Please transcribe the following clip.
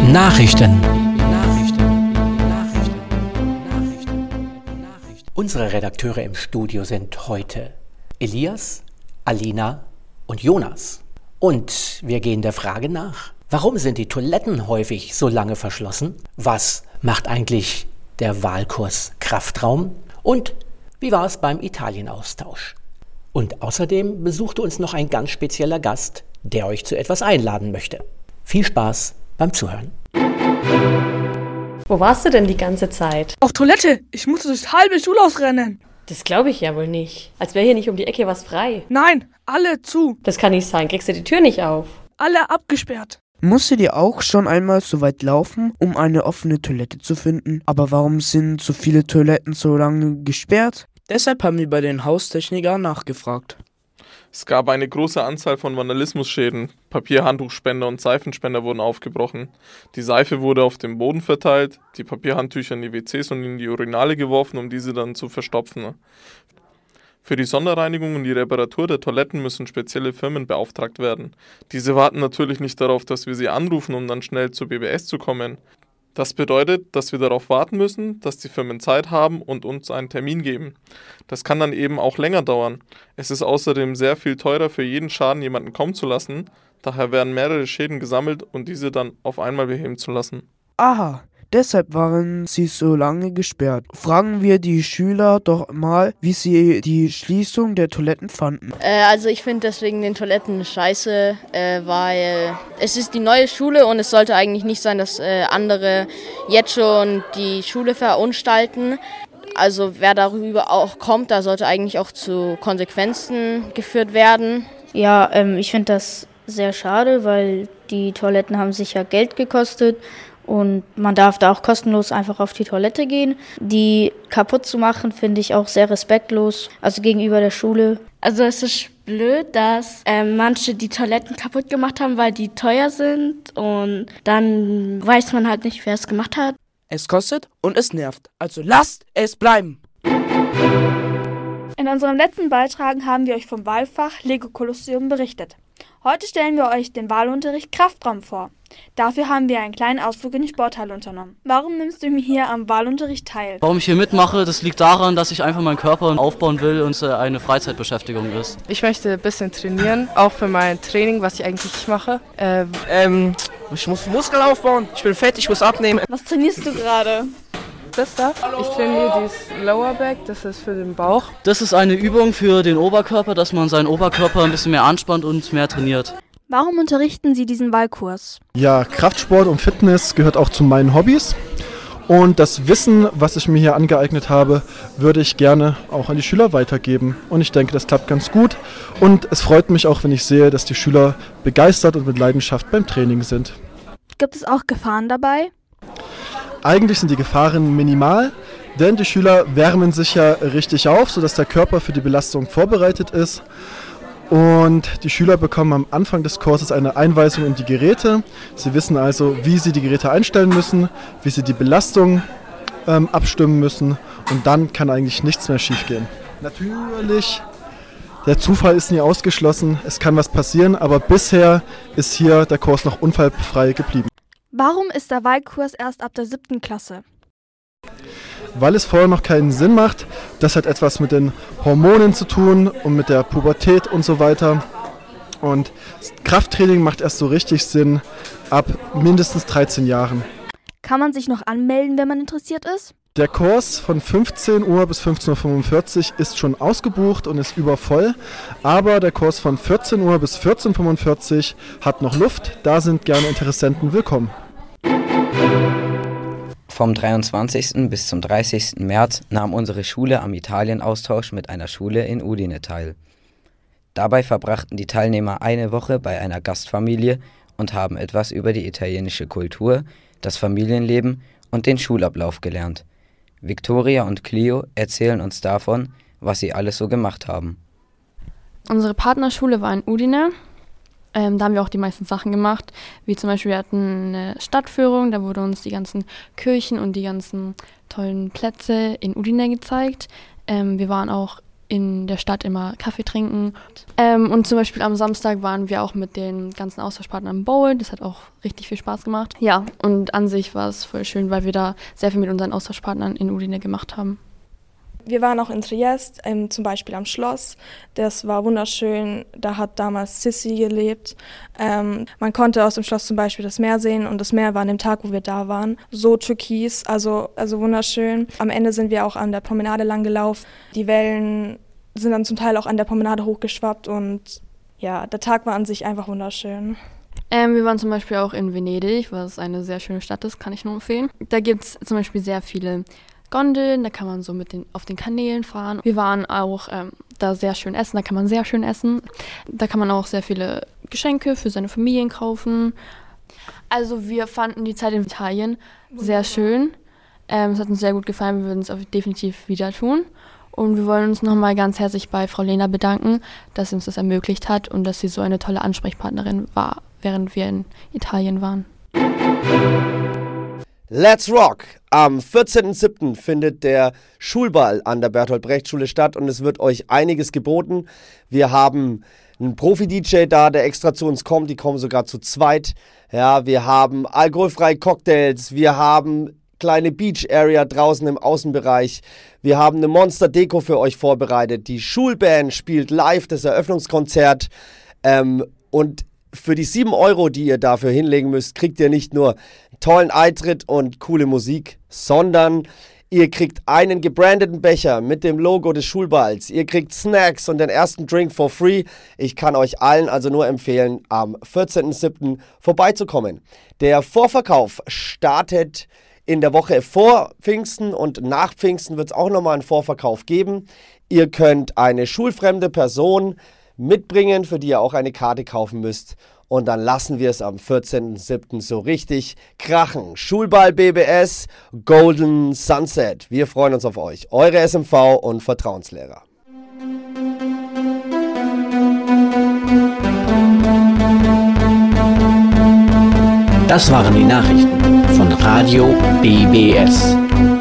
Nachrichten. Unsere Redakteure im Studio sind heute Elias, Alina und Jonas. Und wir gehen der Frage nach: Warum sind die Toiletten häufig so lange verschlossen? Was macht eigentlich der Wahlkurs Kraftraum? Und wie war es beim Italienaustausch? Und außerdem besuchte uns noch ein ganz spezieller Gast, der euch zu etwas einladen möchte. Viel Spaß beim Zuhören. Wo warst du denn die ganze Zeit? Auf Toilette. Ich musste durchs halbe Schulhaus rennen. Das glaube ich ja wohl nicht. Als wäre hier nicht um die Ecke was frei. Nein, alle zu. Das kann nicht sein. Kriegst du die Tür nicht auf? Alle abgesperrt. Musstet ihr auch schon einmal so weit laufen, um eine offene Toilette zu finden? Aber warum sind so viele Toiletten so lange gesperrt? Deshalb haben wir bei den Haustechnikern nachgefragt. Es gab eine große Anzahl von Vandalismusschäden. Papierhandtuchspender und Seifenspender wurden aufgebrochen. Die Seife wurde auf dem Boden verteilt, die Papierhandtücher in die WCs und in die Urinale geworfen, um diese dann zu verstopfen. Für die Sonderreinigung und die Reparatur der Toiletten müssen spezielle Firmen beauftragt werden. Diese warten natürlich nicht darauf, dass wir sie anrufen, um dann schnell zur BBS zu kommen. Das bedeutet, dass wir darauf warten müssen, dass die Firmen Zeit haben und uns einen Termin geben. Das kann dann eben auch länger dauern. Es ist außerdem sehr viel teurer, für jeden Schaden jemanden kommen zu lassen. Daher werden mehrere Schäden gesammelt und diese dann auf einmal beheben zu lassen. Aha, deshalb waren sie so lange gesperrt. Fragen wir die Schüler doch mal, wie sie die Schließung der Toiletten fanden. Also ich finde deswegen den Toiletten scheiße, weil es ist die neue Schule und es sollte eigentlich nicht sein, dass andere jetzt schon die Schule verunstalten. Also wer darüber auch kommt, da sollte eigentlich auch zu Konsequenzen geführt werden. Ja, ich finde das sehr schade, weil die Toiletten haben sicher Geld gekostet. Und man darf da auch kostenlos einfach auf die Toilette gehen. Die kaputt zu machen, finde ich auch sehr respektlos, also gegenüber der Schule. Also es ist blöd, dass manche die Toiletten kaputt gemacht haben, weil die teuer sind. Und dann weiß man halt nicht, wer es gemacht hat. Es kostet und es nervt. Also lasst es bleiben. In unserem letzten Beitrag haben wir euch vom Wahlfach Lego Kolosseum berichtet. Heute stellen wir euch den Wahlunterricht Kraftraum vor. Dafür haben wir einen kleinen Ausflug in die Sporthalle unternommen. Warum nimmst du hier am Wahlunterricht teil? Warum ich hier mitmache, das liegt daran, dass ich einfach meinen Körper aufbauen will und es eine Freizeitbeschäftigung ist. Ich möchte ein bisschen trainieren, auch für mein Training, was ich eigentlich mache. Ich muss Muskeln aufbauen, ich bin fett, ich muss abnehmen. Was trainierst du gerade? Das da. Ich trainiere dieses Lower Back, das ist für den Bauch. Das ist eine Übung für den Oberkörper, dass man seinen Oberkörper ein bisschen mehr anspannt und mehr trainiert. Warum unterrichten Sie diesen Wahlkurs? Ja, Kraftsport und Fitness gehört auch zu meinen Hobbys. Und das Wissen, was ich mir hier angeeignet habe, würde ich gerne auch an die Schüler weitergeben. Und ich denke, das klappt ganz gut. Und es freut mich auch, wenn ich sehe, dass die Schüler begeistert und mit Leidenschaft beim Training sind. Gibt es auch Gefahren dabei? Eigentlich sind die Gefahren minimal, denn die Schüler wärmen sich ja richtig auf, sodass der Körper für die Belastung vorbereitet ist. Und die Schüler bekommen am Anfang des Kurses eine Einweisung in die Geräte. Sie wissen also, wie sie die Geräte einstellen müssen, wie sie die Belastung abstimmen müssen. Und dann kann eigentlich nichts mehr schiefgehen. Natürlich, der Zufall ist nie ausgeschlossen, es kann was passieren, aber bisher ist hier der Kurs noch unfallfrei geblieben. Warum ist der Wahlkurs erst ab der 7. Klasse? Weil es vorher noch keinen Sinn macht. Das hat etwas mit den Hormonen zu tun und mit der Pubertät und so weiter. Und Krafttraining macht erst so richtig Sinn ab mindestens 13 Jahren. Kann man sich noch anmelden, wenn man interessiert ist? Der Kurs von 15 Uhr bis 15.45 Uhr ist schon ausgebucht und ist übervoll. Aber der Kurs von 14 Uhr bis 14.45 Uhr hat noch Luft. Da sind gerne Interessenten willkommen. Vom 23. bis zum 30. März nahm unsere Schule am Italienaustausch mit einer Schule in Udine teil. Dabei verbrachten die Teilnehmer eine Woche bei einer Gastfamilie und haben etwas über die italienische Kultur, das Familienleben und den Schulablauf gelernt. Victoria und Clio erzählen uns davon, was sie alles so gemacht haben. Unsere Partnerschule war in Udine. Da haben wir auch die meisten Sachen gemacht, wie zum Beispiel wir hatten eine Stadtführung, da wurde uns die ganzen Kirchen und die ganzen tollen Plätze in Udine gezeigt. Wir waren auch in der Stadt immer Kaffee trinken. Und zum Beispiel am Samstag waren wir auch mit den ganzen Austauschpartnern bowlen. Das hat auch richtig viel Spaß gemacht. Ja, und an sich war es voll schön, weil wir da sehr viel mit unseren Austauschpartnern in Udine gemacht haben. Wir waren auch in Triest, zum Beispiel am Schloss. Das war wunderschön. Da hat damals Sissi gelebt. Man konnte aus dem Schloss zum Beispiel das Meer sehen und das Meer war an dem Tag, wo wir da waren, so türkis, also wunderschön. Am Ende sind wir auch an der Promenade lang gelaufen. Die Wellen sind dann zum Teil auch an der Promenade hochgeschwappt und ja, der Tag war an sich einfach wunderschön. Wir waren zum Beispiel auch in Venedig, was eine sehr schöne Stadt ist, kann ich nur empfehlen. Da gibt es zum Beispiel sehr viele Gondeln, da kann man so auf den Kanälen fahren. Wir waren auch da sehr schön essen, da kann man sehr schön essen. Da kann man auch sehr viele Geschenke für seine Familien kaufen. Also wir fanden die Zeit in Italien sehr schön. Es hat uns sehr gut gefallen, wir würden es auch definitiv wieder tun. Und wir wollen uns nochmal ganz herzlich bei Frau Lena bedanken, dass sie uns das ermöglicht hat und dass sie so eine tolle Ansprechpartnerin war, während wir in Italien waren. Let's Rock! Am 14.07. findet der Schulball an der Bertolt-Brecht-Schule statt und es wird euch einiges geboten. Wir haben einen Profi-DJ da, der extra zu uns kommt, die kommen sogar zu zweit. Ja, wir haben alkoholfreie Cocktails, wir haben kleine Beach-Area draußen im Außenbereich. Wir haben eine Monster-Deko für euch vorbereitet. Die Schulband spielt live das Eröffnungskonzert und für die 7 €, die ihr dafür hinlegen müsst, kriegt ihr nicht nur tollen Eintritt und coole Musik, sondern ihr kriegt einen gebrandeten Becher mit dem Logo des Schulballs. Ihr kriegt Snacks und den ersten Drink for free. Ich kann euch allen also nur empfehlen, am 14.07. vorbeizukommen. Der Vorverkauf startet in der Woche vor Pfingsten und nach Pfingsten wird es auch nochmal einen Vorverkauf geben. Ihr könnt eine schulfremde Person mitbringen, für die ihr auch eine Karte kaufen müsst. Und dann lassen wir es am 14.07. so richtig krachen. Schulball BBS, Golden Sunset. Wir freuen uns auf euch. Eure SMV und Vertrauenslehrer. Das waren die Nachrichten von Radio BBS.